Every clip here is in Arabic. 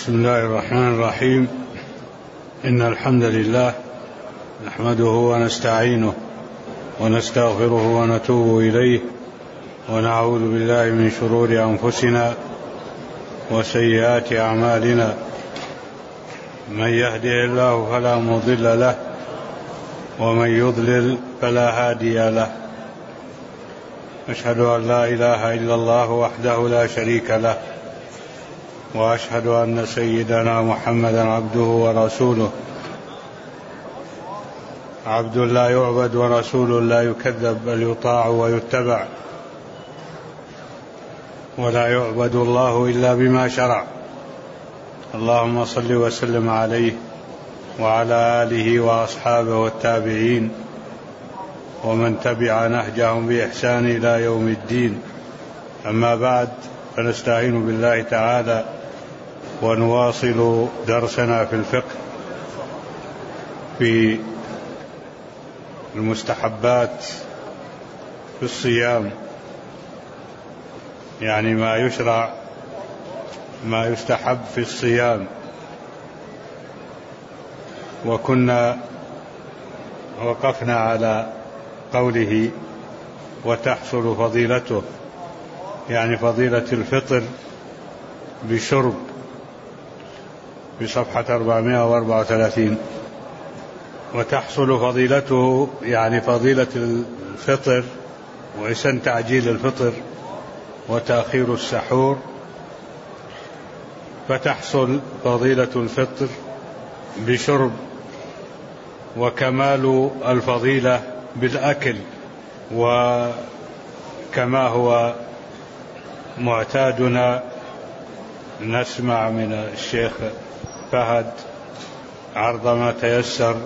بسم الله الرحمن الرحيم. إن الحمد لله نحمده ونستعينه ونستغفره ونتوب إليه ونعوذ بالله من شرور أنفسنا وسيئات أعمالنا. من يهده الله فلا مضل له ومن يضلل فلا هادي له. أشهد أن لا إله إلا الله وحده لا شريك له، وأشهد أن سيدنا محمدا عبده ورسوله، عبد لا يعبد ورسول لا يكذب، بل يطاع ويتبع، ولا يعبد الله إلا بما شرع. اللهم صل وسلم عليه وعلى آله وأصحابه والتابعين ومن تبع نهجهم بإحسان إلى يوم الدين. أما بعد، فنستعين بالله تعالى ونواصل درسنا في الفقه في المستحبات في الصيام، يعني ما يشرع ما يستحب في الصيام. وكنا وقفنا على قوله وتحصل فضيلته، يعني فضيلة الفطر بشرب، في صفحة 434. وتحصل فضيلته يعني فضيلة الفطر وإحسان تعجيل الفطر وتأخير السحور. فتحصل فضيلة الفطر بشرب، وكمال الفضيلة بالأكل، وكما هو معتادنا نسمع من الشيخ فهد عرض ما تيسر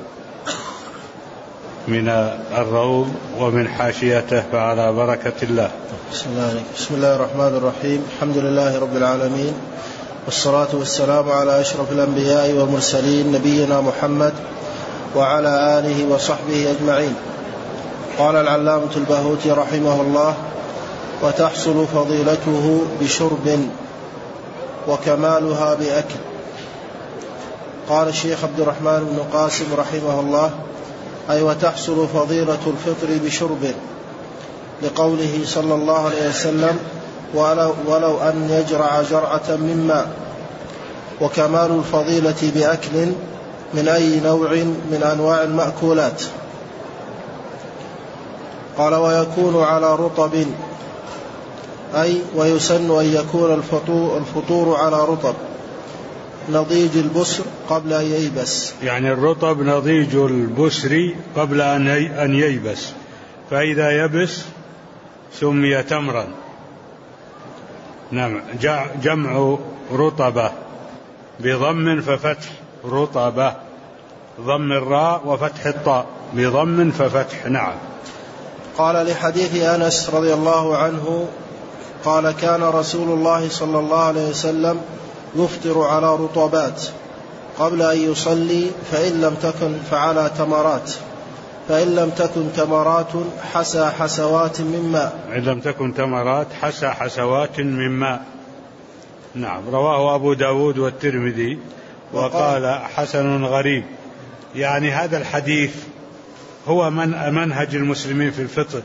من الروض ومن حاشيته، فعلى بركة الله. بسم الله الرحمن الرحيم. الحمد لله رب العالمين، والصلاة والسلام على أشرف الأنبياء والمرسلين، نبينا محمد وعلى آله وصحبه أجمعين. قال العلامة الباهوتي رحمه الله: وتحصل فضيلته بشرب وكمالها بأكل. قال الشيخ عبد الرحمن بن قاسم رحمه الله: أي وتحصل فضيلة الفطر بشرب، لقوله صلى الله عليه وسلم: ولو أن يجرع جرعة من ماء. وكمال الفضيلة بأكل من أي نوع من أنواع المأكولات. قال: ويكون على رطب، أي ويسن أن يكون الفطور على رطب نضيج البسر قبل أن ييبس. يعني الرطب نضيج البسر قبل أن ييبس، فإذا يبس سمي تمرا. نعم، جمع رطبة بضم ففتح، رطبة ضم الراء وفتح الطاء، بضم ففتح. نعم. قال: لحديث أنس رضي الله عنه قال: كان رسول الله صلى الله عليه وسلم يفطر على رطبات قبل أن يصلي، فإن لم تكن فعلى تمرات، فإن لم تكن تمرات حسى حسوات من ماء. إن لم تكن تمرات حسى حسوات من ماء. نعم. رواه أبو داود والترمذي وقال حسن غريب. يعني هذا الحديث هو منهج المسلمين في الفطر،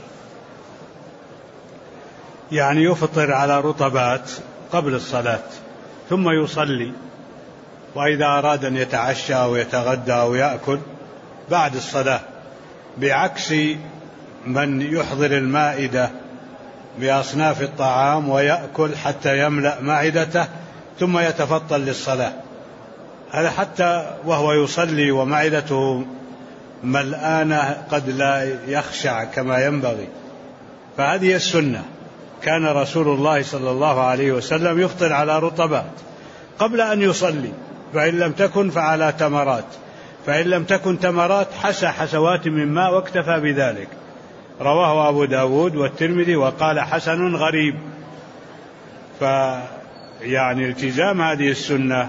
يعني يفطر على رطبات قبل الصلاة ثم يصلي، وإذا أراد أن يتعشى أو يتغدى أو يأكل بعد الصلاة، بعكس من يحضر المائدة بأصناف الطعام ويأكل حتى يملأ معدته ثم يتفطن للصلاة. هذا حتى وهو يصلي ومعدته ملآنة قد لا يخشع كما ينبغي. فهذه السنة. كان رسول الله صلى الله عليه وسلم يفطر على رطبات قبل أن يصلي، فإن لم تكن فعلى تمرات، فإن لم تكن تمرات حسى حسوات من ماء، واكتفى بذلك. رواه أبو داود والترمذي وقال حسن غريب. فيعني التزام هذه السنة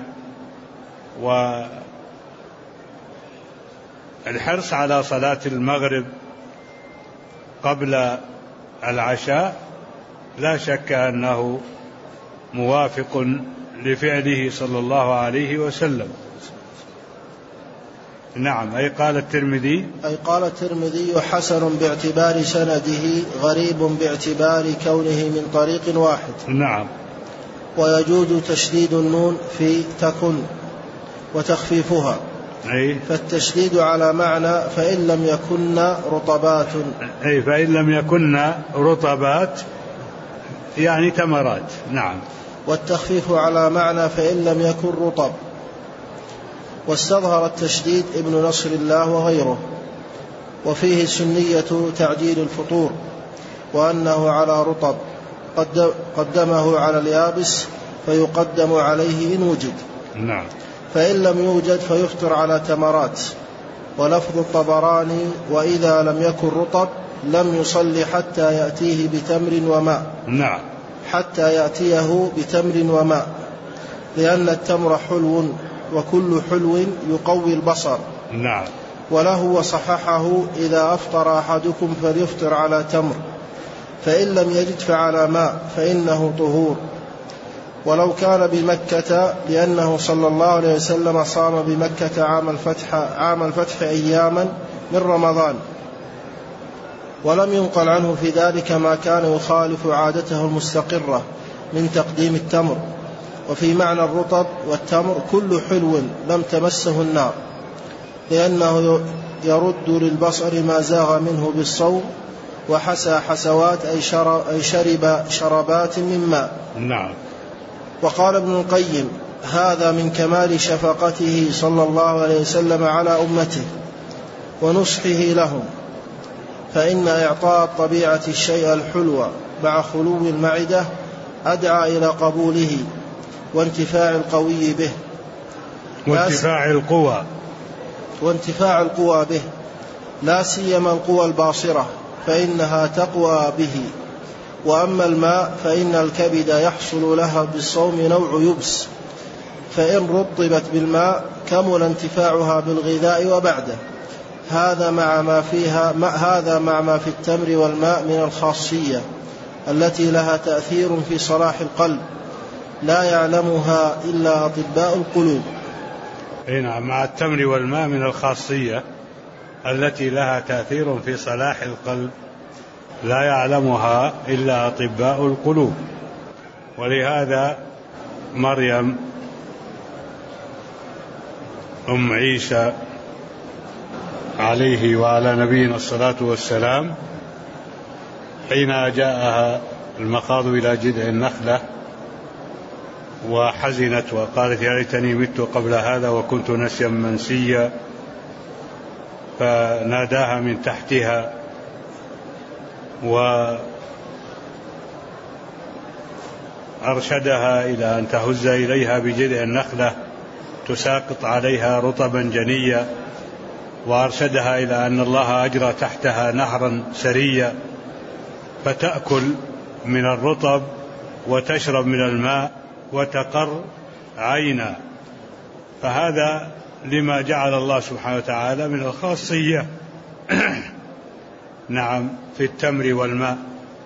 والحرص على صلاة المغرب قبل العشاء لا شك أنه موافق لفعله صلى الله عليه وسلم. نعم. أي قال الترمذي حسن باعتبار سنده، غريب باعتبار كونه من طريق واحد. نعم. ويجوز تشديد النون في تكن وتخفيفها، فالتشديد على معنى فإن لم يكن رطبات، فإن لم يكن رطبات يعني تمرات. نعم. والتخفيف على معنى فإن لم يكن رطب. واستظهر التشديد ابن نصر الله وغيره، وفيه سنية تعجيل الفطور، وأنه على رطب قدمه على اليابس فيقدم عليه إن وجد. نعم. فإن لم يوجد فيفطر على تمرات. ولفظ الطبراني وإذا لم يكن رطب لم يصلي حتى يأتيه بتمر وماء. نعم. حتى يأتيه بتمر وماء، لأن التمر حلو، وكل حلو يقوي البصر. نعم. وله وصححه إذا أفطر أحدكم فليفطر على تمر، فإن لم يجد فعلى ماء فإنه طهور. ولو كان بمكة، لأنه صلى الله عليه وسلم صام بمكة عام الفتح أياما من رمضان، ولم ينقل عنه في ذلك ما كان يخالف عادته المستقرة من تقديم التمر. وفي معنى الرطب والتمر كل حلو لم تمسه النار، لأنه يرد للبصر ما زاغ منه بالصوم، وحسى حسوات أي شرب شربات من ماء. نعم. وقال ابن القيم: هذا من كمال شفقته صلى الله عليه وسلم على أمته ونصحه لهم، فإن إعطاء الطبيعة الشيء الحلو مع خلو المعدة أدعى إلى قبوله وانتفاع القوي به، وانتفاع القوى به، لا سيما القوى الباصرة فإنها تقوى به. وأما الماء فإن الكبد يحصل لها بالصوم نوع يبس، فإن رطبت بالماء كمل انتفاعها بالغذاء وبعده. هذا مع ما في التمر والماء من الخاصية التي لها تأثير في صلاح القلب لا يعلمها إلا أطباء القلوب. نعم. مع التمر والماء من الخاصية التي لها تأثير في صلاح القلب لا يعلمها إلا أطباء القلوب. ولهذا مريم أم عيسى عليه وعلى نبينا الصلاة والسلام حين جاءها المخاض إلى جذع النخلة وحزنت وقالت: يا ليتني مت قبل هذا وكنت نسيا منسيا، فناداها من تحتها وأرشدها إلى أن تهز إليها بجذع النخلة تساقط عليها رطبا جنيا، وأرشدها إلى أن الله أجرى تحتها نهرا سريا فتأكل من الرطب وتشرب من الماء وتقر عينا. فهذا لما جعل الله سبحانه وتعالى من الخاصية نعم في التمر والماء،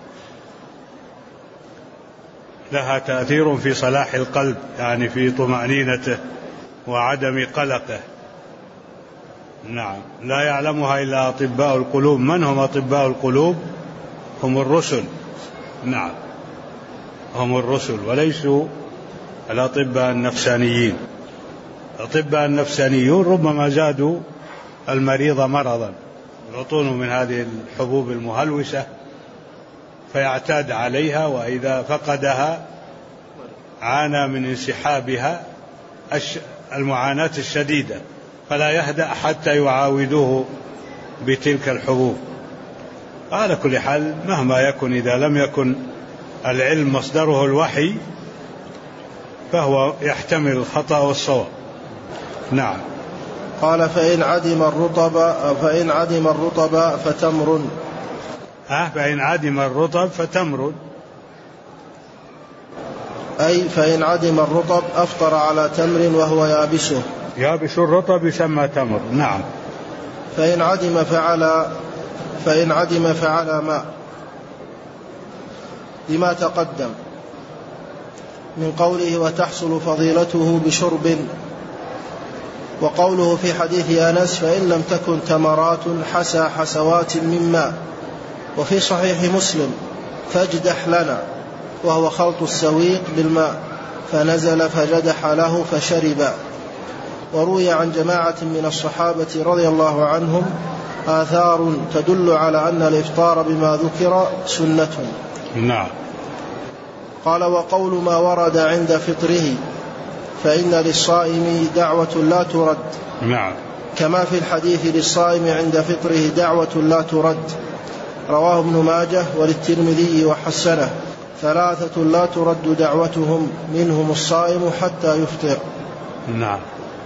لها تأثير في صلاح القلب، يعني في طمأنينته وعدم قلقه. نعم. لا يعلمها إلا أطباء القلوب. من هم أطباء القلوب؟ هم الرسل. نعم، هم الرسل وليسوا الأطباء النفسانيين. الأطباء النفسانيون ربما زادوا المريض مرضا، يعطونه من هذه الحبوب المهلوسة فيعتاد عليها، وإذا فقدها عانى من انسحابها المعاناة الشديدة، فلا يهدأ حتى يعاودوه بتلك الحبوب. على كل حال مهما يكن، إذا لم يكن العلم مصدره الوحي فهو يحتمل الخطأ والصواب. نعم. قال: فإن عدم الرطب فتمر. فإن عدم الرطب فتمر، أي فإن عدم الرطب أفطر على تمر وهو يابسه. يابس الرطب يسمى تمر. نعم. فإن عدم فعلى ماء لما تقدم. من قوله وتحصل فضيلته بشرب. وقوله في حديث أنس فإن لم تكن تمرات حسى حسوات من ماء. وفي صحيح مسلم فاجدح لنا، وهو خلط السويق بالماء، فنزل فجدح له فشرب. وروي عن جماعة من الصحابة رضي الله عنهم آثار تدل على أن الإفطار بما ذكر سنة. نعم. قال وقول ما ورد عند فطره فإن للصائم دعوة لا ترد. نعم. كما في الحديث للصائم عند فطره دعوة لا ترد، رواه ابن ماجه وللترمذي وحسنه. 3 لا ترد دعوتهم، منهم الصائم حتى يفطر. نعم.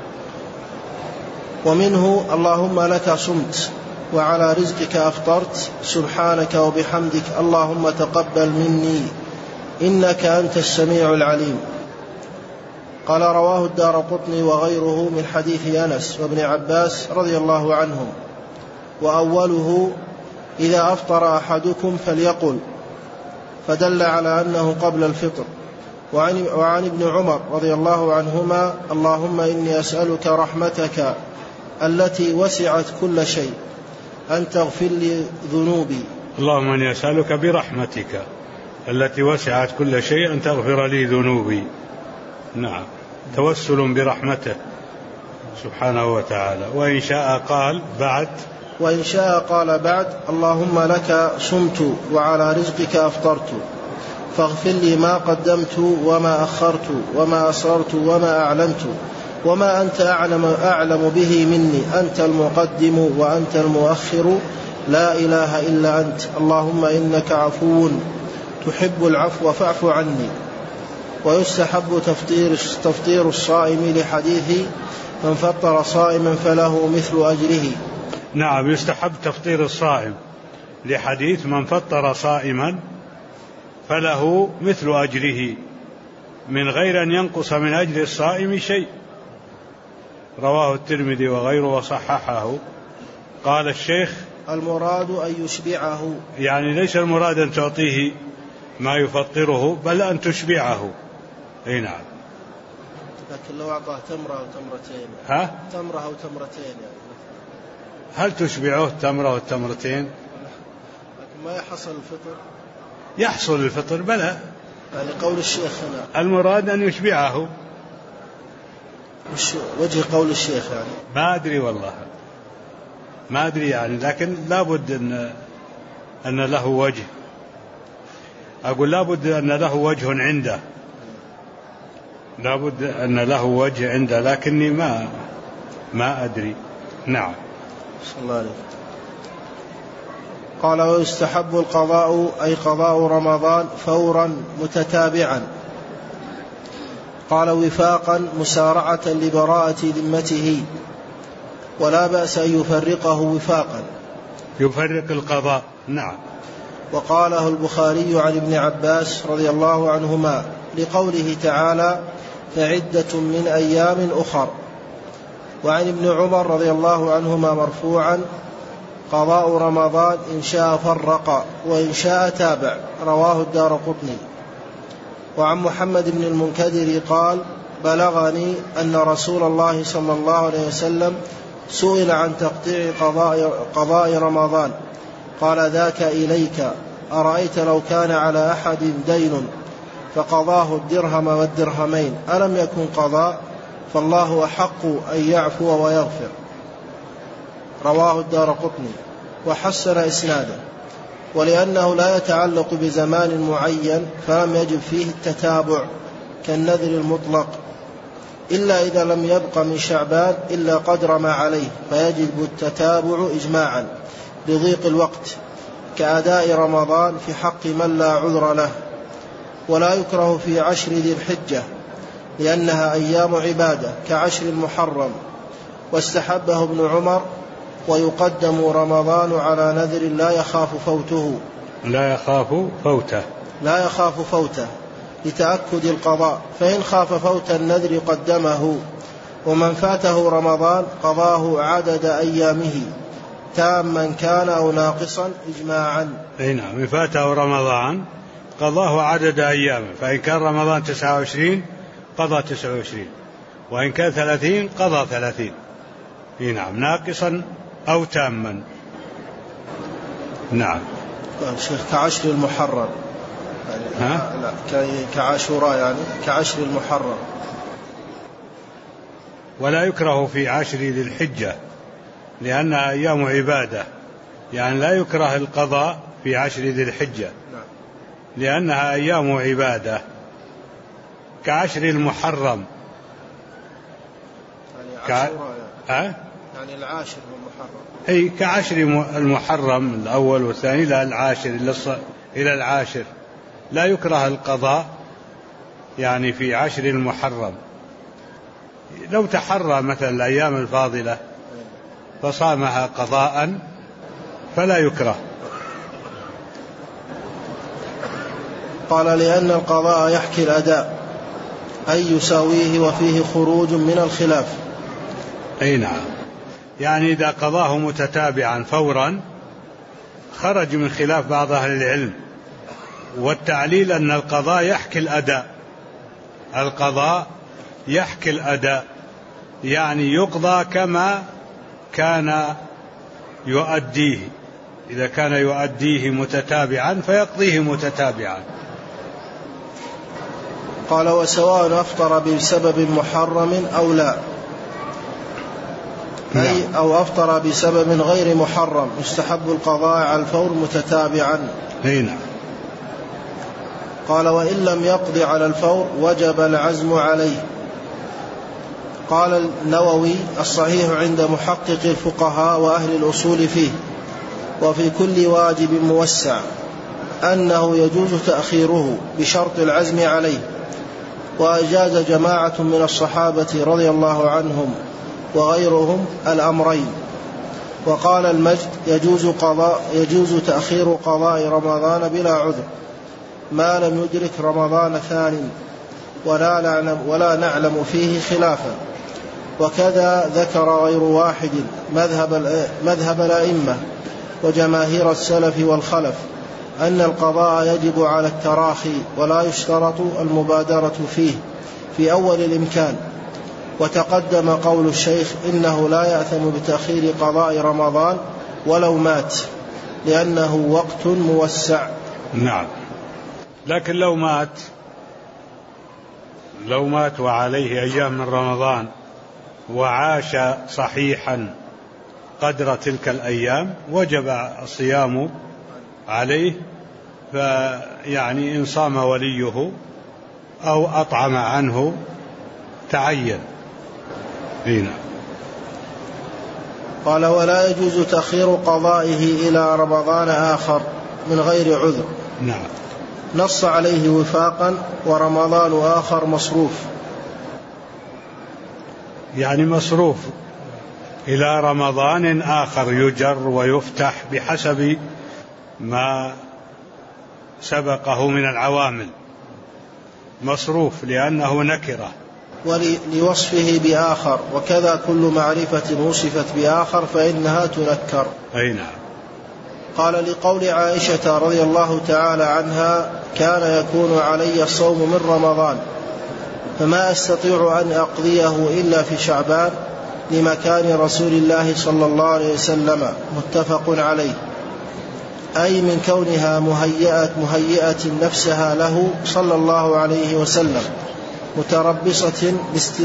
ومنه اللهم لك صمت وعلى رزقك أفطرت، سبحانك وبحمدك اللهم تقبل مني إنك أنت السميع العليم. قال رواه الدارقطني وغيره من حديث أنس وابن عباس رضي الله عنهم. وأوله إذا أفطر أحدكم فليقل، فدل على أنه قبل الفطر. وعن ابن عمر رضي الله عنهما اللهم إني أسألك رحمتك التي وسعت كل شيء أن تغفر لي ذنوبي. اللهم إني أسألك برحمتك التي وسعت كل شيء أن تغفر لي ذنوبي. نعم، توسل برحمته سبحانه وتعالى. وإن شاء قال بعد اللهم لك صمت وعلى رزقك أفطرت، فاغفر لي ما قدمت وما أخرت وما أسررت وما أعلنت وما أنت أعلم به مني، أنت المقدم وأنت المؤخر، لا إله إلا أنت، اللهم إنك عفو تحب العفو فاعف عني. ويستحب تفطير الصائم لحديث من فطر صائما فله مثل أجره. نعم، يستحب تفطير الصائم لحديث من فطر صائما فله مثل أجره من غير أن ينقص من أجر الصائم شيء. رواه الترمذي وغيره وصححه. قال الشيخ المراد أن يشبعه، يعني ليس المراد أن تعطيه ما يفطره بل أن تشبعه. أي نعم. لكن لو أعطاه تمرة أو تمرتين، تمرة أو تمرتين يعني هل تشبعه التمرة والتمرتين؟ لكن ما يحصل الفطر. يحصل الفطر بلى، يعني قول الشيخ هنا المراد أن يشبعه. وجه قول الشيخ يعني ما أدري والله، ما أدري يعني، لكن لابد أن له وجه. أقول لابد أن له وجه عنده، لابد أن له وجه عنده، لكني ما أدري. نعم. صلى الله عليه وسلم. قال ويستحب القضاء أي قضاء رمضان فورا متتابعا. قال وفاقا مسارعة لبراءة ذمته، ولا بأس أن يفرقه وفاقا، يفرق القضاء. نعم. وقاله البخاري عن ابن عباس رضي الله عنهما لقوله تعالى فعدة من أيام أخر. وعن ابن عمر رضي الله عنهما مرفوعا قضاء رمضان إن شاء فرق وإن شاء تابع، رواه الدارقطني. وعن محمد بن المنكدر قال بلغني أن رسول الله صلى الله عليه وسلم سئل عن تقطيع قضاء رمضان قال ذاك إليك، أرأيت لو كان على أحد دين فقضاه الدرهم والدرهمين ألم يكن قضاء؟ فالله أحق أن يعفو ويغفر. رواه الدارقطني وحسن إسناده. ولأنه لا يتعلق بزمان معين فلم يجب فيه التتابع كالنذر المطلق، إلا إذا لم يبق من شعبان إلا قدر ما عليه فيجب التتابع إجماعا لضيق الوقت، كأداء رمضان في حق من لا عذر له. ولا يكره في 10 ذي الحجة لأنها أيام عبادة كعشر المحرم. واستحبه ابن عمر ويقدم رمضان على نذر لا يخاف فوته لتأكد القضاء، فإن خاف فوت النذر قدمه. ومن فاته رمضان قضاه عدد أيامه تاما كان أو ناقصا إجماعا. نعم، من فاته رمضان قضاه عدد أيامه، فإن كان رمضان 29 قضى 29، وإن كان 30 قضى 30. نعم، ناقصا أو تاما. نعم. شيخ كعشر المحرم يعني لا كعاشوراء يعني كعشر المحرم. ولا يكره في عشر ذي الحجة لأنها أيام عبادة، يعني لا يكره القضاء في عشر ذي الحجة لأنها أيام عبادة كعشر المحرم. يعني العاشر المحرم أي كعشر المحرم الأول والثاني إلى العاشر لا يكره القضاء يعني في عشر المحرم. لو تحرى مثلا الأيام الفاضلة فصامها قضاء فلا يكره. قال لأن القضاء يحكي الأداء أي يساويه وفيه خروج من الخلاف. أي نعم، يعني إذا قضاه متتابعا فورا خرج من خلاف بعض أهل العلم، والتعليل أن القضاء يحكي الأداء. القضاء يحكي الأداء يعني يقضى كما كان يؤديه، إذا كان يؤديه متتابعا فيقضيه متتابعا. قال وسواء أفطر بسبب محرم أو لا، أي أو أفطر بسبب غير محرم يستحب القضاء على الفور متتابعا. نعم. قال وإن لم يقض على الفور وجب العزم عليه. قال النووي الصحيح عند محقق الفقهاء وأهل الأصول فيه وفي كل واجب موسع أنه يجوز تأخيره بشرط العزم عليه، وأجاز جماعة من الصحابة رضي الله عنهم وغيرهم الأمرين. وقال المجد يجوز تأخير قضاء رمضان بلا عذر ما لم يدرك رمضان ثانٍ ولا نعلم فيه خلافا. وكذا ذكر غير واحد مذهب الأئمة وجماهير السلف والخلف أن القضاء يجب على التراخي ولا يشترط المبادرة فيه في أول الإمكان. وتقدم قول الشيخ إنه لا يأثم بتأخير قضاء رمضان ولو مات لأنه وقت موسع. نعم، لكن لو مات وعليه أيام من رمضان وعاش صحيحا قدر تلك الأيام وجب الصيام عليه، فيعني إن صام وليه أو أطعم عنه تعين. هنا قال ولا يجوز تأخير قضائه إلى رمضان آخر من غير عذر. نعم. نص عليه وفاقا ورمضان آخر مصروف، يعني مصروف إلى رمضان آخر يجر ويفتح بحسب ما سبقه من العوامل، مصروف لأنه نكرة ولوصفه بآخر، وكذا كل معرفة وصفت بآخر فإنها تنكر. أي نعم. قال لقول عائشة رضي الله تعالى عنها كان يكون علي الصوم من رمضان فما أستطيع أن أقضيه إلا في شعبان لمكان رسول الله صلى الله عليه وسلم، متفق عليه، أي من كونها مهيئة نفسها له صلى الله عليه وسلم متربصة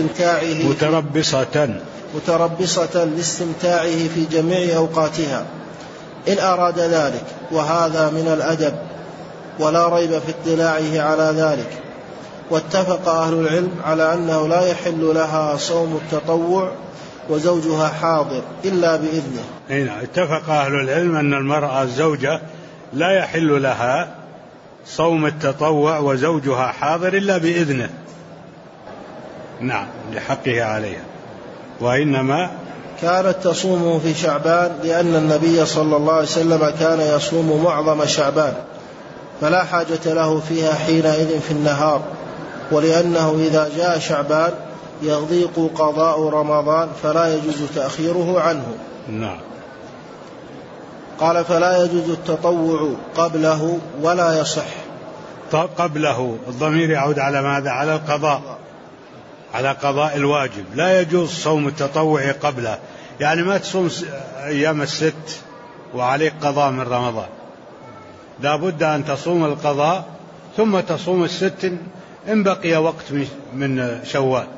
لاستمتاعه في جميع أوقاتها إن أراد ذلك، وهذا من الأدب ولا ريب في اطلاعه على ذلك. واتفق أهل العلم على أنه لا يحل لها صوم التطوع وزوجها حاضر إلا بإذنه. هنا اتفق أهل العلم أن المرأة الزوجة لا يحل لها صوم التطوع وزوجها حاضر إلا بإذنه، نعم، لحقه عليها، وإنما كانت تصوم في شعبان لأن النبي صلى الله عليه وسلم كان يصوم معظم شعبان فلا حاجة له فيها حينئذ في النهار، ولأنه إذا جاء شعبان يضيق قضاء رمضان فلا يجوز تأخيره عنه. نعم. قال فلا يجوز التطوع قبله ولا يصح قبله الضمير يعود على ماذا؟ على القضاء، على قضاء الواجب. لا يجوز صوم التطوع قبله، يعني ما تصوم أيام الست وعليك قضاء من رمضان، لا بد أن تصوم القضاء ثم تصوم الست إن بقي وقت من شوال،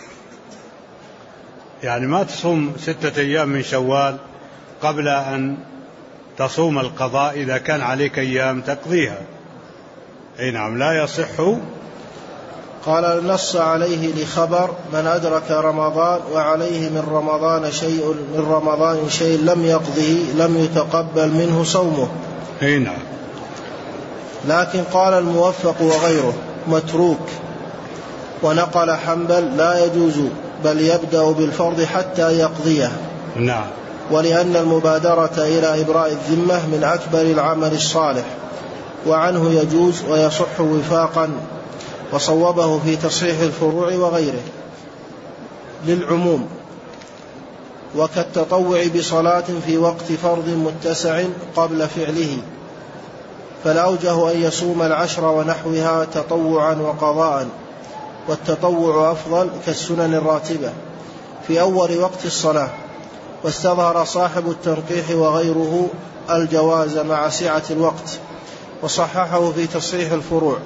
يعني ما تصوم 6 أيام من شوال قبل أن تصوم القضاء إذا كان عليك أيام تقضيها. أي نعم، لا يصح. قال نص عليه لخبر من أدرك رمضان وعليه من رمضان شيء لم يقضه لم يتقبل منه صومه. أي نعم. لكن قال الموفق وغيره متروك، ونقل حنبل لا يجوز بل يبدأ بالفرض حتى يقضيه. نعم. ولأن المبادرة إلى إبراء الذمة من أكبر العمل الصالح، وعنه يجوز ويصح وفاقا، وصوبه في تصحيح الفروع وغيره للعموم. وكالتطوع بصلاة في وقت فرض متسع قبل فعله، فالأوجه أن يصوم 10 ونحوها تطوعا وقضاء، والتطوع أفضل كالسنن الراتبة في أول وقت الصلاة. واستظهر صاحب التنقيح وغيره الجواز مع سعة الوقت، وصححه في تصحيح الفروع.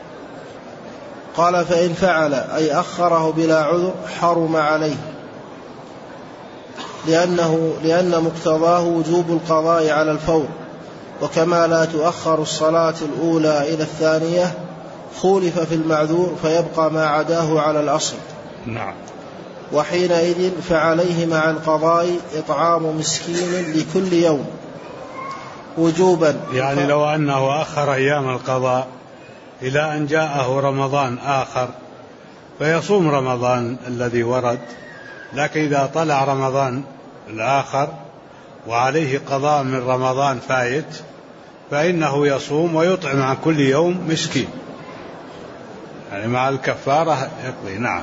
قال فإن فعل أي أخره بلا عذر حرم عليه، لأن مقتضاه وجوب القضاء على الفور، وكما لا تؤخر الصلاة الأولى إلى الثانية خولف في المعذور فيبقى ما عداه على الأصل. نعم. وحينئذ فعليه مع القضاء إطعام مسكين لكل يوم وجوبا، يعني لو أنه أخر أيام القضاء إلى أن جاءه رمضان آخر فيصوم رمضان الذي ورد، لكن إذا طلع رمضان الآخر وعليه قضاء من رمضان فايت فإنه يصوم ويطعم عن كل يوم مسكين، يعني مع الكفارة يقضي. نعم.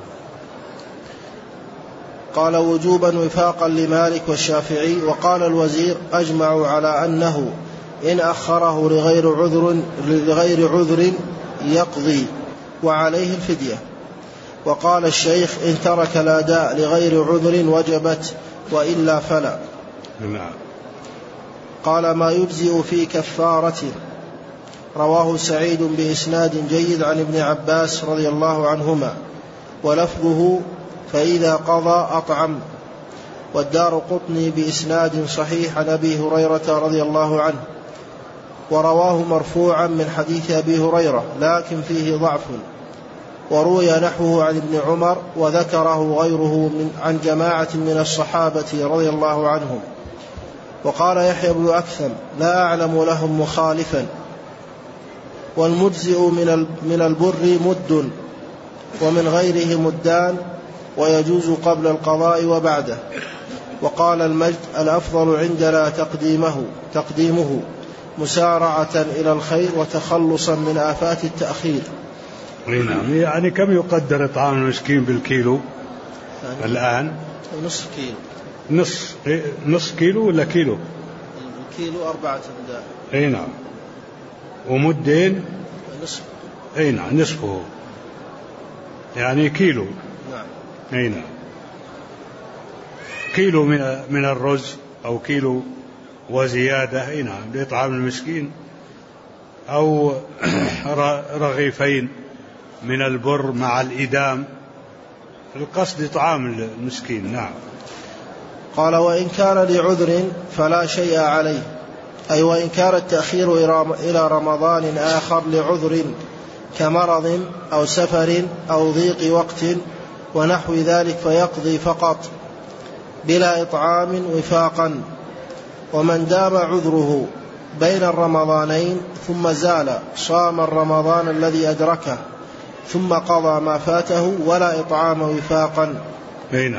قال وجوبا وفاقا لمالك والشافعي. وقال الوزير أجمعوا على أنه إن أخره لغير عذر يقضي وعليه الفدية. وقال الشيخ إن ترك الأداء لغير عذر وجبت، وإلا فلا. نعم. قال ما يجزئ في كفارة. رواه سعيد بإسناد جيد عن ابن عباس رضي الله عنهما، ولفظه فإذا قضى أطعم. والدارقطني بإسناد صحيح عن أبي هريرة رضي الله عنه، ورواه مرفوعا من حديث أبي هريرة لكن فيه ضعف. وروي نحوه عن ابن عمر، وذكره غيره عن جماعة من الصحابة رضي الله عنهم. وقال يحيى بن أكثم لا أعلم لهم مخالفا. والمجزئ من البر مد، ومن غيره مدان، ويجوز قبل القضاء وبعده. وقال المجد الأفضل عندنا تقديمه مسارعة إلى الخير وتخلصا من آفات التأخير. نعم. يعني كم يقدر إطعام المسكين بالكيلو الآن؟ نصف كيلو. نصف كيلو ولا كيلو؟ الكيلو 4 أمداد. أي نعم. ومدين نصف. أي نعم، نصفه يعني كيلو. نعم. أي نعم. كيلو من الرز أو كيلو وزيادة. أي نعم، لإطعام المسكين، أو رغيفين من البر مع الإدام، القصد إطعام المسكين. نعم. قال وإن كان لعذر فلا شيء عليه، أي وإن كان التأخير إلى رمضان آخر لعذر كمرض أو سفر أو ضيق وقت ونحو ذلك فيقضي فقط بلا إطعام وفاقا. ومن دام عذره بين الرمضانين ثم زال صام الرمضان الذي أدركه ثم قضى ما فاته ولا إطعام وفاقا. نعم.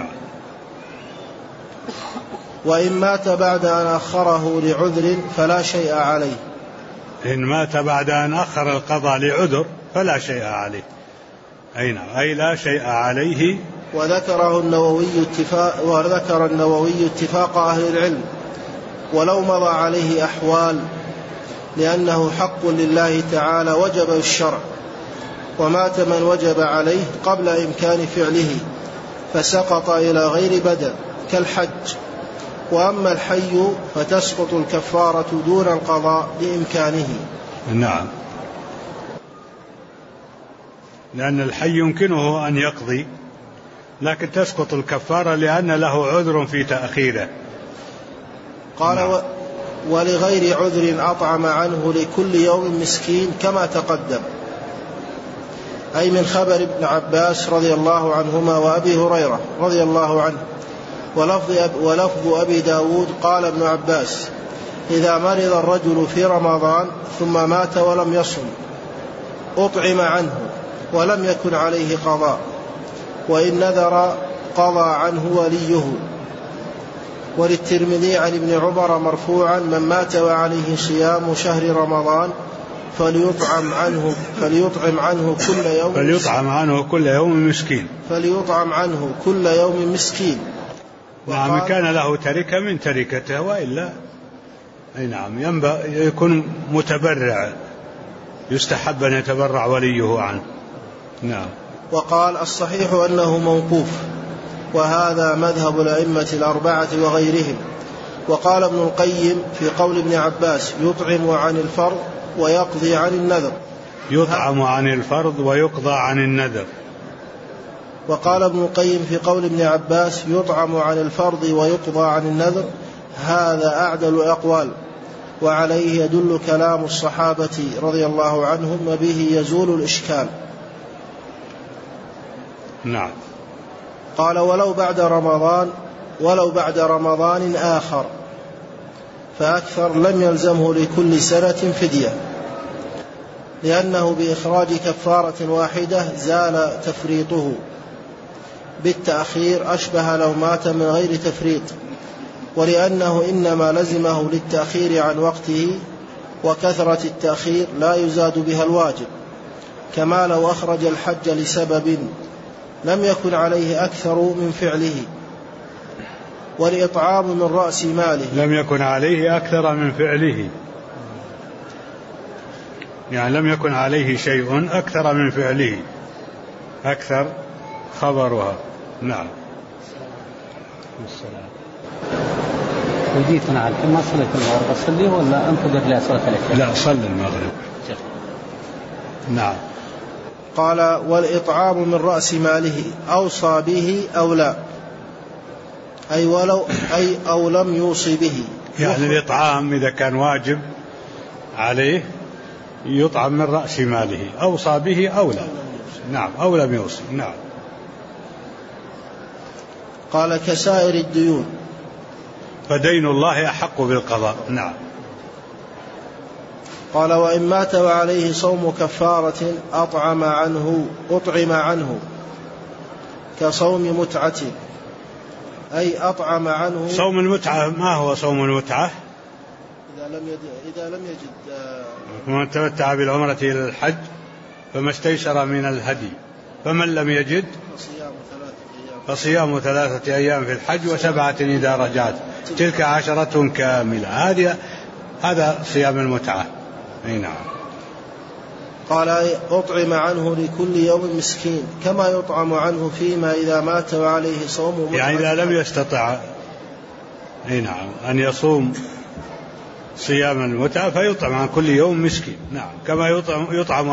وإن مات بعد أن أخره لعذر فلا شيء عليه. إن مات بعد أن أخر القضاء لعذر فلا شيء عليه. أي نعم، أي لا شيء عليه. وذكر النووي اتفاق أهل العلم، ولو مضى عليه أحوال لأنه حق لله تعالى وجب الشرع، ومات من وجب عليه قبل إمكان فعله فسقط إلى غير بدل كالحج. وأما الحي فتسقط الكفارة دون القضاء لإمكانه. نعم، لأن الحي يمكنه أن يقضي، لكن تسقط الكفارة لأن له عذر في تأخيره. قال نعم. ولغير عذر أطعم عنه لكل يوم مسكين كما تقدم، أي من خبر ابن عباس رضي الله عنهما وأبي هريرة رضي الله عنه. ولفظ أبي داود قال ابن عباس: إذا مرض الرجل في رمضان ثم مات ولم يصم أطعم عنه ولم يكن عليه قضاء، وإن نذر قضى عنه وليه. وللترمذي عن ابن عمر مرفوعا: من مات وعليه صيام شهر رمضان فليطعم عنه كل يوم مسكين. نعم، كان له تركة من تركته، وإلا نعم يكون متبرع، يستحب أن يتبرع وليه عنه. نعم. وقال: الصحيح أنه موقوف، وهذا مذهب الأئمة الأربعة وغيرهم. وقال ابن القيم في قول ابن عباس: يطعم عن الفرض ويقضي عن النذر. يطعم عن الفرض ويقضى عن النذر. وقال ابن القيم في قول ابن عباس: يطعم عن الفرض ويقضى عن النذر، هذا أعدل الأقوال، وعليه يدل كلام الصحابة رضي الله عنهم، وبه يزول الإشكال. نعم. قال: ولو بعد رمضان آخر فأكثر لم يلزمه لكل سنة فدية، لأنه بإخراج كفارة واحدة زال تفريطه. بالتأخير أشبه لو مات من غير تفريط، ولأنه إنما لزمه للتأخير عن وقته، وكثرة التأخير لا يزاد بها الواجب، كما لو أخرج الحج لسبب لم يكن عليه أكثر من فعله. والإطعام من رأس ماله لم يكن عليه أكثر من فعله، يعني لم يكن عليه شيء أكثر من فعله، أكثر خبرها. نعم. وجيتنا على ما صليت المغرب أصلي ولا أنتظر لي صلاة العشاء؟ لا، صلي المغرب. نعم. قال: والإطعام من رأس ماله أوصى به أو لا، أو لم يوصي به. يعني الإطعام إذا كان واجب عليه يطعم من رأس ماله، أوصى به أو لا. نعم، أو لم يوصي. نعم. قال: كسائر الديون، فدين الله أحق بالقضاء. نعم. قال: وإن مات وعليه صوم كفارة أطعم عنه كصوم متعة، أي أطعم عنه. صوم المتعة ما هو صوم المتعة؟ إذا لم يجد ومن تمتع بالعمرة إلى الحج فما استيسر من الهدي، فمن لم يجد فصيام 3 أيام في الحج و7 إذا رجعت، تلك 10 كاملة. هذا صيام المتعة. نعم. قال: أطعم عنه لكل يوم مسكين كما يطعم عنه فيما إذا مات وعليه صوم متعة. يعني إذا لم يستطع نعم أن يصوم صيام المتعة فيطعم عن كل يوم مسكين. نعم. كما يطعم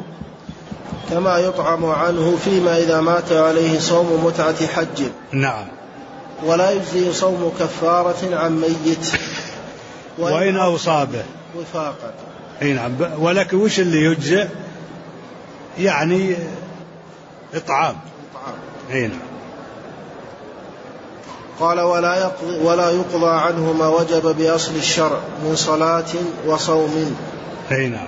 عنه فيما إذا مات وعليه صوم متعة حج. نعم. ولا يجزي صوم كفارة عن ميت وإن أوصى به وفاقا. نعم. ولكن وش اللي يجزئ؟ يعني إطعام. نعم. قال: ولا يقضى عنه ما وجب بأصل الشرع من صلاة وصوم. نعم.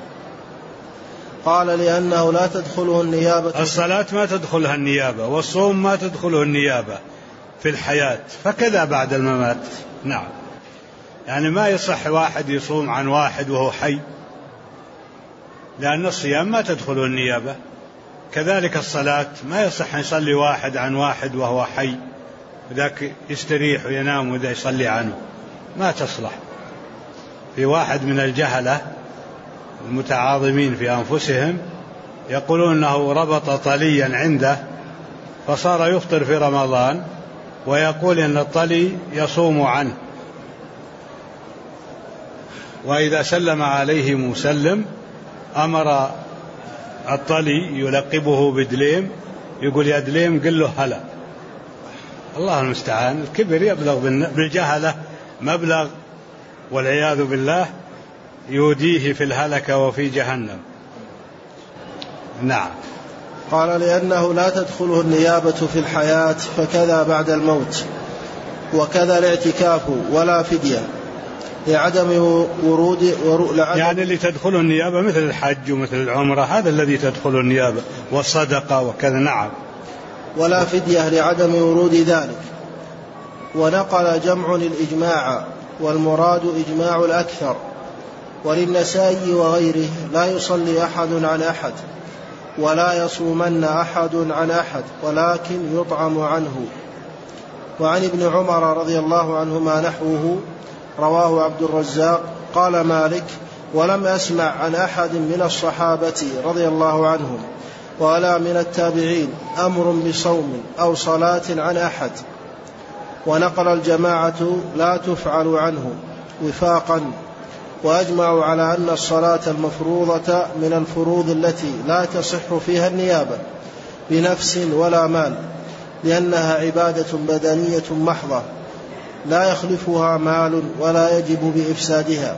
قال: لأنه لا تدخله النيابة. الصلاة ما تدخلها النيابة، والصوم ما تدخله النيابة في الحياة، فكذا بعد الممات. نعم. يعني ما يصح واحد يصوم عن واحد وهو حي، لأن الصيام ما تدخله النيابة. كذلك الصلاة ما يصح يصلي واحد عن واحد وهو حي، وذاك يستريح وينام وذا يصلي عنه، ما تصلح. في واحد من الجهلة المتعاظمين في أنفسهم يقولون أنه ربط طليا عنده فصار يفطر في رمضان ويقول إن الطلي يصوم عنه، وإذا سلم عليه مسلم أمر الطلي يلقبه بدليم، يقول يا دليم قل له هلا. الله المستعان، الكبر يبلغ بالجهلة مبلغ والعياذ بالله يوديه في الهلكة وفي جهنم. نعم. قال لأنه لا تدخله النيابة في الحياة فكذا بعد الموت، وكذا الاعتكاف ولا فدية لعدم ورود يعني اللي تدخله النيابة مثل الحج ومثل العمرة، هذا الذي تدخله النيابة، والصدقة وكذا. نعم. ولا فدية لعدم ورود ذلك. ونقل جمع الإجماع، والمراد إجماع الأكثر. وللنسائي وغيره لا يصلي أحد عن أحد ولا يصومن أحد عن أحد ولكن يطعم عنه. وعن ابن عمر رضي الله عنهما نحوه رواه عبد الرزاق. قال مالك: ولم أسمع عن أحد من الصحابة رضي الله عنهم ولا من التابعين أمر بصوم أو صلاة عن أحد. ونقل الجماعة لا تفعل عنه وفاقا، وأجمعوا على أن الصلاة المفروضة من الفروض التي لا تصح فيها النيابة بنفس ولا مال، لأنها عبادة بدنية محضة لا يخلفها مال ولا يجب بإفسادها.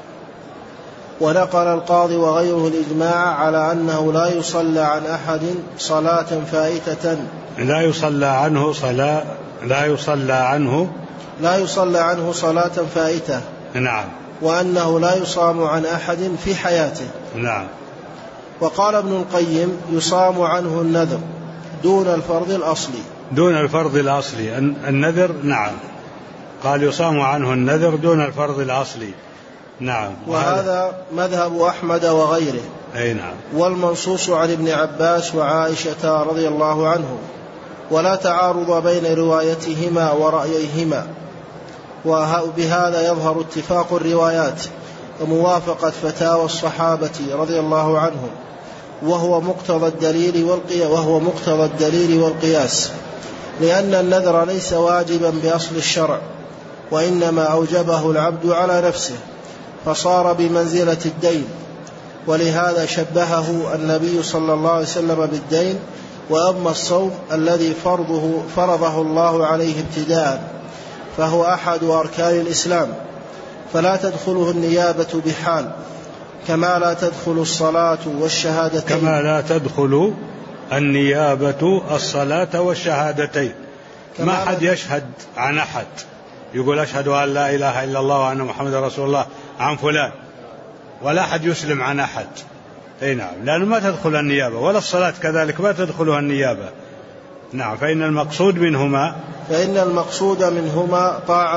ونقل القاضي وغيره الإجماع على أنه لا يصلى عن أحد صلاة فائتة، لا يصلى عنه صلاة فائتة. نعم. وأنه لا يصام عن أحد في حياته. نعم. وقال ابن القيم: يصام عنه النذر دون الفرض الأصلي. النذر. نعم. قال يصام عنه النذر دون الفرض الأصلي. نعم. وهذا مذهب أحمد وغيره. أي نعم. والمنصوص عن ابن عباس وعائشة رضي الله عنهم، ولا تعارض بين روايتهما ورأييهما. وبهذا يظهر اتفاق الروايات وموافقة فتاوى الصحابة رضي الله عنهم، وهو مقتضى الدليل والقياس، لأن النذر ليس واجبا بأصل الشرع، وإنما أوجبه العبد على نفسه فصار بمنزلة الدين. ولهذا شبهه النبي صلى الله عليه وسلم بالدين. وأما الصوم الذي فرضه الله عليه ابتداء فهو أحد أركان الإسلام، فلا تدخله النيابة بحال، كما لا تدخل الصلاة والشهادتين. كما لا تدخل النيابة الصلاة والشهادتين. ما حد يشهد عن أحد يقول أشهد أن لا إله إلا الله وأن محمد رسول الله عن فلان، ولا أحد يسلم عن أحد. أي نعم، لأنه ما تدخل النيابة، ولا الصلاة كذلك ما تدخلها النيابة. نعم. فإن المقصود منهما طاعة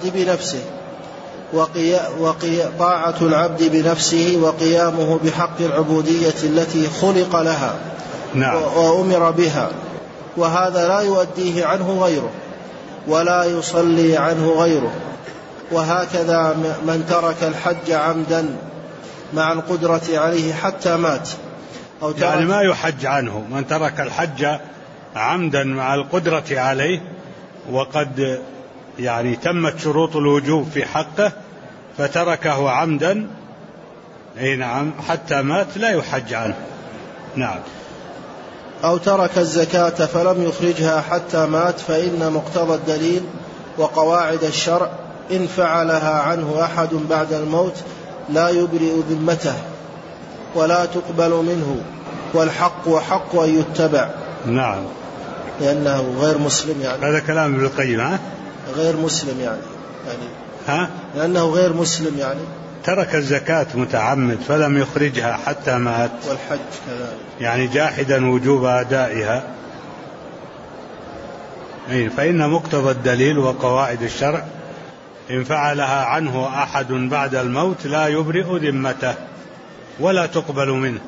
العبد بنفسه وقيامه بحق العبودية التي خلق لها. نعم. وأمر بها، وهذا لا يؤديه عنه غيره ولا يصلي عنه غيره. وهكذا من ترك الحج عمدا مع القدرة عليه حتى مات، أو يعني ما يحج عنه من ترك الحج عمدا مع القدرة عليه، وقد يعني تمت شروط الوجوب في حقه فتركه عمدا، أي نعم، حتى مات لا يحج عنه. نعم. أو ترك الزكاة فلم يخرجها حتى مات، فإن مقتضى الدليل وقواعد الشرع إن فعلها عنه أحد بعد الموت لا يبرئ ذمته ولا تقبل منه، والحق حق أن يتبع. نعم. لأنه غير مسلم يعني. هذا كلام ابن القيم. غير مسلم يعني لأنه غير مسلم يعني. ترك الزكاة متعمد فلم يخرجها حتى مات، والحج كذلك، يعني جاحدا وجوب أدائها. فإن مقتضى الدليل وقواعد الشرع إن فعلها عنه أحد بعد الموت لا يبرئ ذمته ولا تقبل منه.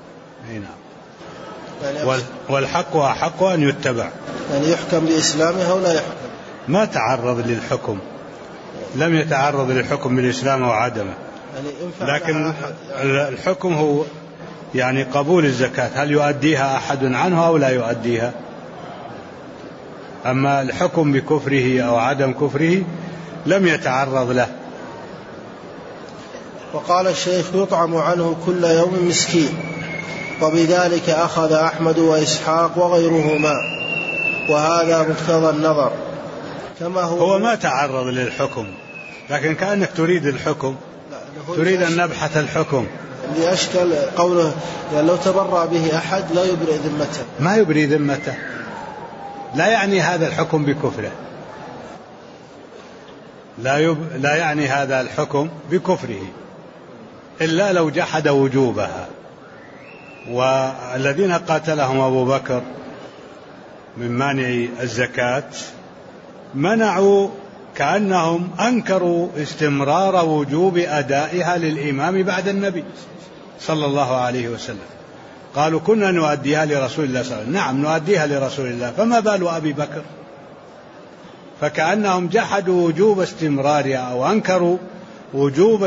يعني والحق أحق أن يتبع، يعني يحكم بإسلامه أو لا يحكم. ما تعرض للحكم، لم يتعرض للحكم بالإسلام أو عدمه. لكن الحكم هو يعني قبول الزكاة، هل يؤديها أحد عنه أو لا يؤديها. أما الحكم بكفره أو عدم كفره لم يتعرض له. وقال الشيخ يطعم عنه كل يوم مسكين، وبذلك أخذ أحمد وإسحاق وغيرهما، وهذا مقتضى النظر. كما هو ما تعرض للحكم، لكن كأنك تريد الحكم، تريد أن نبحث الحكم. لأشكل قوله يعني لو تبرأ به أحد لا يبرئ ذمته، ما يبرئ ذمته، لا يعني هذا الحكم بكفره، لا يعني هذا الحكم بكفره إلا لو جحد وجوبها. والذين قاتلهم أبو بكر من مانع الزكاة منعوا، كأنهم أنكروا استمرار وجوب أدائها للإمام بعد النبي صلى الله عليه وسلم. قالوا كنا نؤديها لرسول الله صلى الله عليه وسلم. نعم نؤديها لرسول الله، فما بال أبي بكر؟ فكأنهم جحدوا وجوب استمرارها أو أنكروا وجوب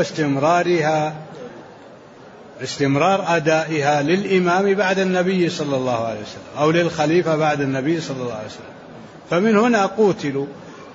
استمرار أدائها للإمام بعد النبي صلى الله عليه وسلم أو للخليفة بعد النبي صلى الله عليه وسلم. فمن هنا قوتلوا.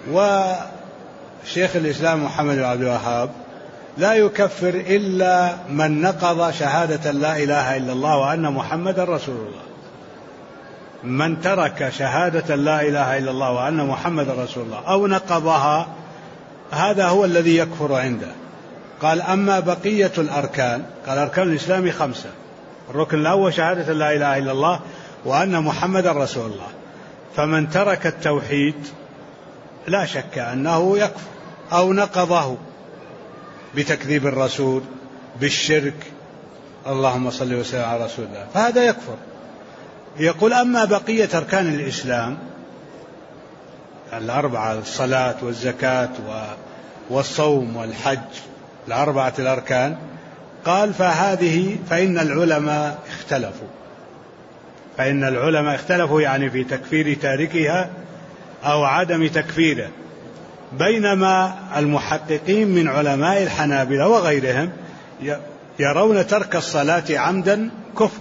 وشيخ الإسلام محمد بن عبد الوهاب لا يكفر إلا من نقض شهادة لا إله إلا الله وأن محمد رسول الله. من ترك شهادة لا إله إلا الله وأن محمد رسول الله أو نقضها هذا هو الذي يكفر عنده. قال أما بقية الأركان، قال أركان الإسلام 5، الركن الأول شهادة لا إله إلا الله وأن محمد رسول الله. فمن ترك التوحيد لا شك أنه يكفر أو نقضه بتكذيب الرسول، بالشرك، اللهم صل وسلم على رسول الله، فهذا يكفر. يقول أما بقية أركان الإسلام 4، الصلاة والزكاة والصوم والحج، 4 الأركان، قال فإن العلماء اختلفوا يعني في تكفير تاركها أو عدم تكفيره، بينما المحققين من علماء الحنابلة وغيرهم يرون ترك الصلاة عمدا كفر،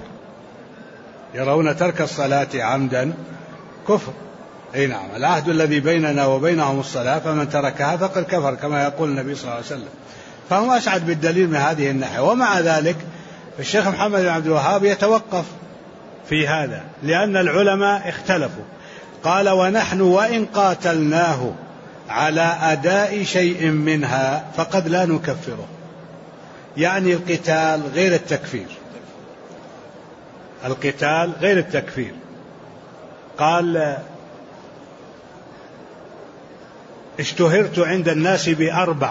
أي نعم، العهد الذي بيننا وبينهم الصلاة فمن تركها فقد كفر، كما يقول النبي صلى الله عليه وسلم. فهم أسعد بالدليل من هذه الناحية. ومع ذلك الشيخ محمد بن عبد الوهاب يتوقف في هذا لأن العلماء اختلفوا. قال ونحن وإن قاتلناه على أداء شيء منها فقد لا نكفره، يعني القتال غير التكفير. قال اشتهرت عند الناس ب4: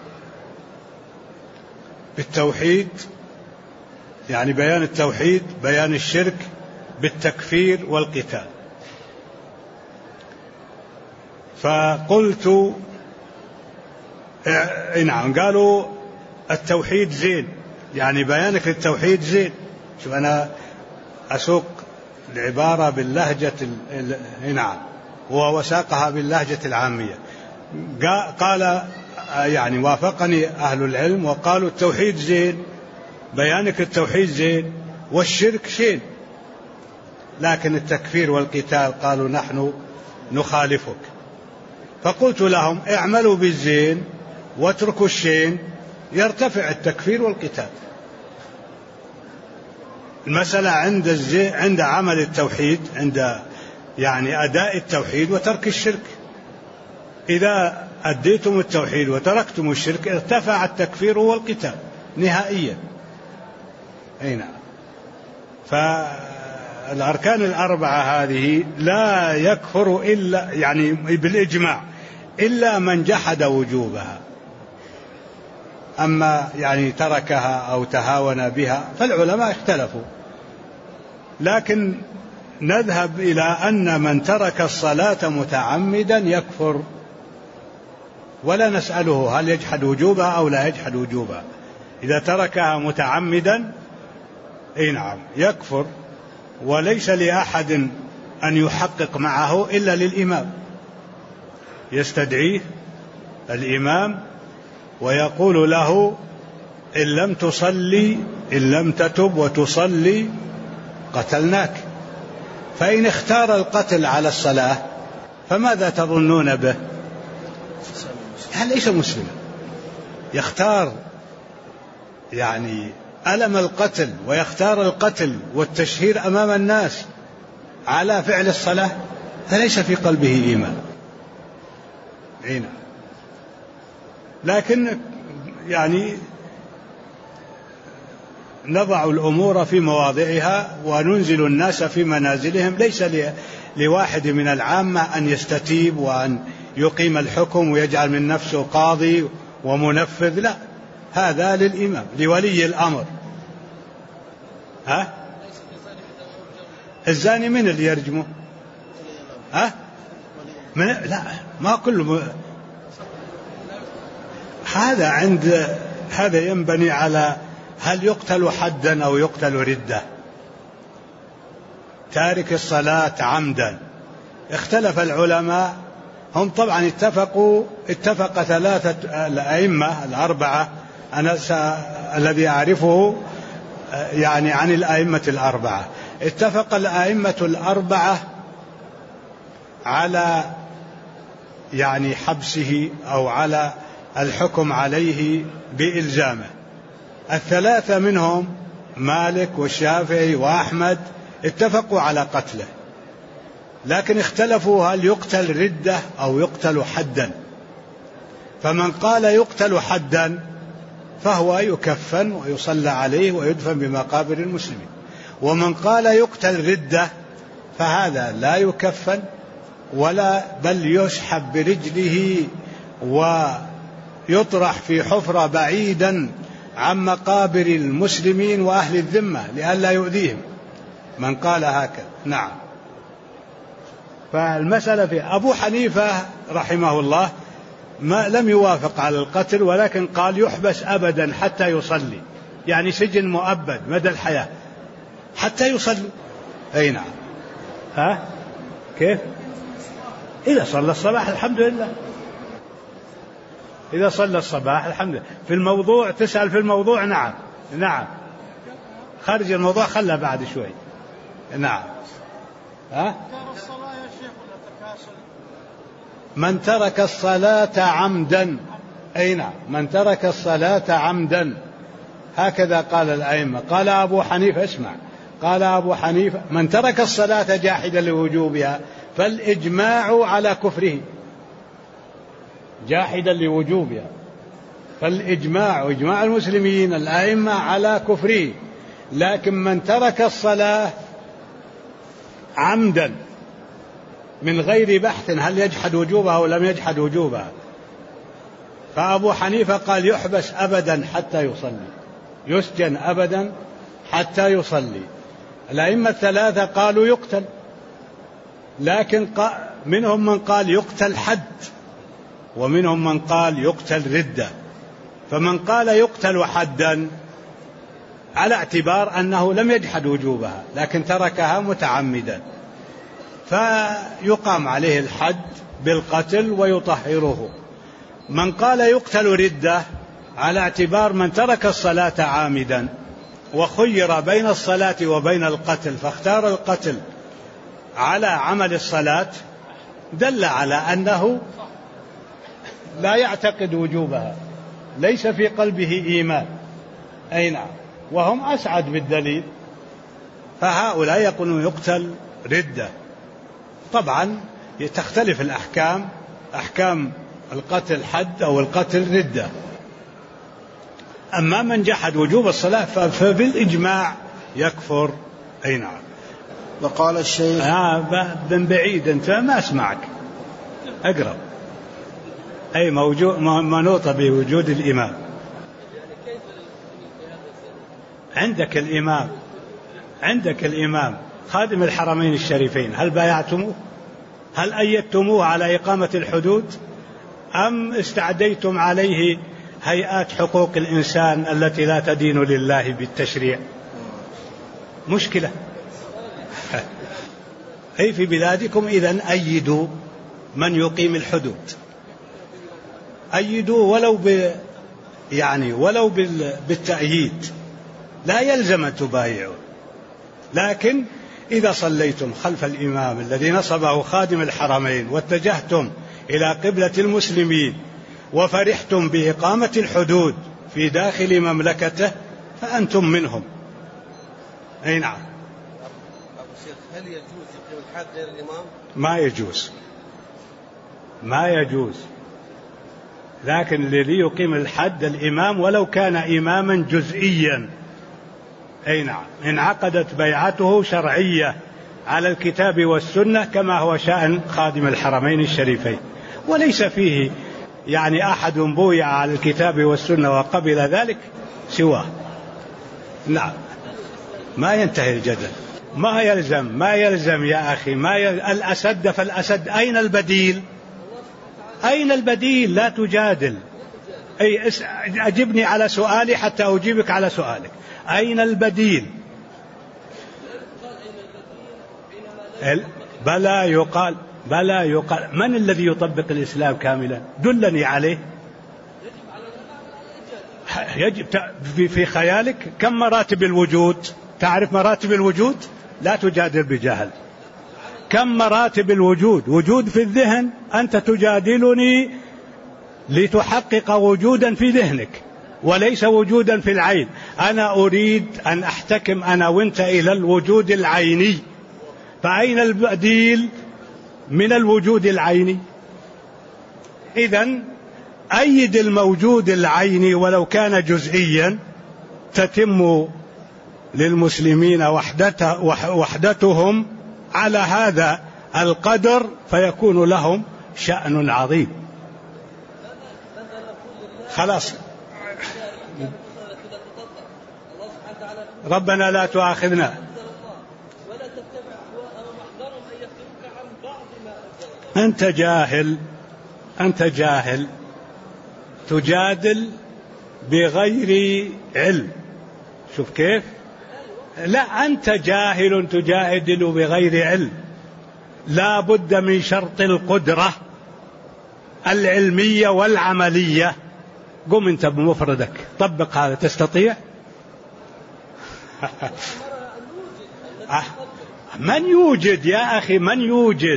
بالتوحيد، يعني بيان التوحيد، بيان الشرك، بالتكفير والقتال. فقلت نعم، قالوا التوحيد زين، يعني بيانك للتوحيد زين. شوف أنا أسوق العبارة باللهجة نعم، وساقها باللهجة العامية. قال يعني وافقني أهل العلم وقالوا التوحيد زين، بيانك التوحيد زين، والشرك شين، لكن التكفير والقتال قالوا نحن نخالفك. فقلت لهم اعملوا بالزين واتركوا الشين يرتفع التكفير والقتال. المسألة عند عمل التوحيد، عند يعني أداء التوحيد وترك الشرك. إذا أديتم التوحيد وتركتم الشرك ارتفع التكفير والقتال نهائيا. أي نعم. فالأركان 4 هذه لا يكفر إلا يعني بالإجماع إلا من جحد وجوبها. أما يعني تركها أو تهاون بها فالعلماء اختلفوا، لكن نذهب إلى أن من ترك الصلاة متعمدا يكفر، ولا نسأله هل يجحد وجوبها أو لا يجحد وجوبها. إذا تركها متعمدا أي نعم يكفر، وليس لأحد أن يحقق معه إلا للإمام، يستدعيه الإمام ويقول له إن لم تصلي، إن لم تتب وتصلي قتلناك. فإن اختار القتل على الصلاة فماذا تظنون به؟ هل ليس مسلما؟ يختار يعني ألم القتل ويختار القتل والتشهير أمام الناس على فعل الصلاة، فليس في قلبه إيمان. هنا لكن يعني نضع الأمور في مواضعها وننزل الناس في منازلهم. ليس لواحد من العامة أن يستتيب وأن يقيم الحكم ويجعل من نفسه قاضي ومنفذ، لا، هذا للإمام، لولي الأمر. ها؟ الزاني من اللي يرجمه؟ ها؟ لا، ما كل هذا ينبني على هل يقتل حدا أو يقتل ردة. تارك الصلاة عمدا اختلف العلماء، هم طبعا اتفق ثلاثة الأئمة الأربعة، أنا الذي أعرفه يعني عن الأئمة الأربعة، اتفق الأئمة الأربعة على يعني حبسه أو على الحكم عليه بإلزامه. الثلاثة منهم مالك والشافعي وأحمد اتفقوا على قتله، لكن اختلفوا هل يقتل ردة أو يقتل حدا. فمن قال يقتل حدا فهو يكفن ويصلى عليه ويدفن بمقابر المسلمين، ومن قال يقتل ردة فهذا لا يكفن ولا بل يسحب برجله ويطرح في حفرة بعيدا عن مقابر المسلمين وأهل الذمة لئلا يؤذيهم. من قال هكذا نعم. فالمسألة في أبو حنيفة رحمه الله ما لم يوافق على القتل، ولكن قال يحبس أبدا حتى يصلي، يعني سجن مؤبد مدى الحياة حتى يصلي. أي نعم. ها كيف؟ إذا صلى الصباح الحمد لله، إذا صلى الصباح الحمد لله. في الموضوع تسأل في الموضوع؟ نعم نعم. خارج الموضوع خلى بعد شوي. نعم. ها؟ من ترك الصلاة عمدا، أي نعم، من ترك الصلاة عمدا، هكذا قال الأئمة. قال أبو حنيفة، اسمع، قال أبو حنيفة من ترك الصلاة جاحدا لوجوبها فالإجماع على كفره، جاحدا لوجوبها، فالإجماع وإجماع المسلمين الأئمة على كفره. لكن من ترك الصلاة عمدا من غير بحث هل يجحد وجوبها أو لم يجحد وجوبها، فأبو حنيفة قال يحبس أبدا حتى يصلي، يسجن أبدا حتى يصلي. الأئمة الثلاثة قالوا يقتل، لكن منهم من قال يقتل حد، ومنهم من قال يقتل ردة. فمن قال يقتل حدا على اعتبار أنه لم يجحد وجوبها لكن تركها متعمدا، فيقام عليه الحد بالقتل ويطهره. من قال يقتل ردة على اعتبار من ترك الصلاة عامدا وخير بين الصلاة وبين القتل فاختار القتل على عمل الصلاة، دل على أنه لا يعتقد وجوبها، ليس في قلبه إيمان. أي نعم. وهم أسعد بالدليل، فهؤلاء يقولون يقتل ردة. طبعا تختلف الأحكام، أحكام القتل حد أو القتل ردة. أما من جحد وجوب الصلاة فبالإجماع يكفر. أي نعم. وقال الشيخ من بعيد أنت ما أسمعك، أقرب. أي منوطة بوجود الإمام. عندك الإمام خادم الحرمين الشريفين، هل بايعتموه؟ هل أيدتموه على إقامة الحدود؟ أم استعديتم عليه هيئات حقوق الإنسان التي لا تدين لله بالتشريع؟ مشكلة. أي في بلادكم إذن أيدوا من يقيم الحدود. أيدوا ولو بالتأييد، لا يلزم أن تبايعوا. لكن إذا صليتم خلف الإمام الذي نصبه خادم الحرمين واتجهتم إلى قبلة المسلمين وفرحتم بإقامة الحدود في داخل مملكته فأنتم منهم. أي نعم. أبو شيخ، هل يجوز يقيم الحد غير الإمام؟ ما يجوز، لكن الذي يقيم الحد الإمام ولو كان إماما جزئيا. أي نعم، انعقدت بيعته شرعية على الكتاب والسنة كما هو شأن خادم الحرمين الشريفين، وليس فيه أحد بويع على الكتاب والسنة وقبل ذلك سواه. نعم، ما ينتهي الجدل. ما يلزم يا أخي، الأسد فالأسد. أين البديل؟ لا تجادل. أجبني على سؤالي حتى أجيبك على سؤالك. أين البديل؟ بلى يقال. من الذي يطبق الإسلام كاملا؟ دلني عليه. يجب في خيالك كم مراتب الوجود؟ تعرف مراتب الوجود؟ لا تجادل بجهل. كم مراتب الوجود؟ وجود في الذهن، أنت تجادلني لتحقق وجودا في ذهنك وليس وجودا في العين. أنا أريد أن أحتكم أنا وانت إلى الوجود العيني، فأين البديل من الوجود العيني؟ إذن أيد الموجود العيني ولو كان جزئيا، تتم للمسلمين وحدتهم على هذا القدر، فيكون لهم شأن عظيم. خلاص، ربنا لا تؤاخذنا. أنت جاهل تجادل بغير علم. شوف كيف؟ لا، أنت جاهل تجادل بغير علم. لا بد من شرط القدرة العلمية والعملية. قم أنت بمفردك طبق هذا، تستطيع؟ من يوجد يا أخي؟ من يوجد؟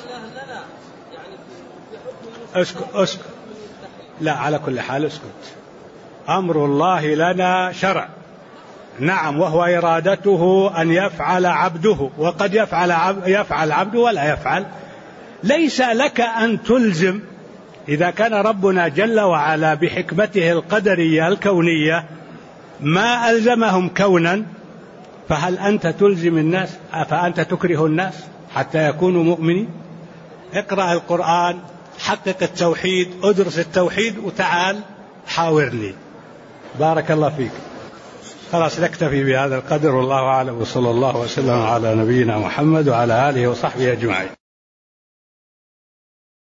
اسكت. لا، على كل حال اسكت. أمر الله لنا شرع، نعم، وهو إرادته أن يفعل عبده، وقد يفعل عبده ولا يفعل. ليس لك أن تلزم. إذا كان ربنا جل وعلا بحكمته القدرية الكونية ما ألزمهم كونا، فهل أنت تلزم الناس؟ فأنت تكره الناس حتى يكونوا مؤمنين؟ اقرأ القرآن، حقق التوحيد، ادرس التوحيد، وتعال حاورني. بارك الله فيك. خلاص، نكتفي بهذا القدر، والله أعلم، وصلى الله وسلم على نبينا محمد وعلى آله وصحبه أجمعين.